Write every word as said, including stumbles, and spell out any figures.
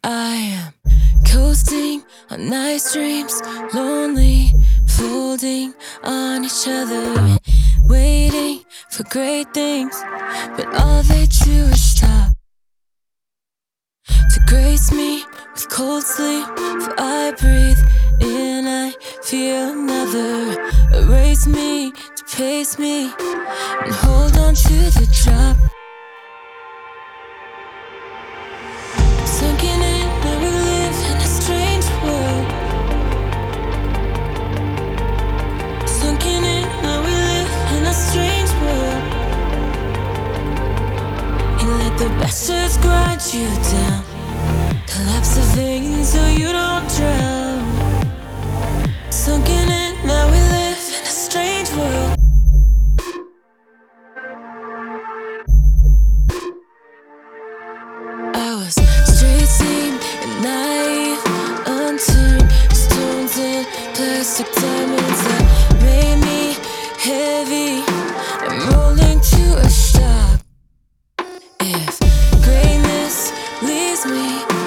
I am coasting on nice dreams, lonely, folding on each other, waiting for great things, but all they do is stop to grace me with cold sleep. For I breathe in, I feel another erase me to pace me and hold on to the drop. Sunken in, now we live in a strange world. Sunken in, now we live in a strange world. And let the bastards grind you down, collapse the veins so you don't drown. Sunken in, now we live in a strange world. I was straight seam and naive, unturned stones and plastic diamonds that made me heavy and rolling to a stop. If greatness leaves me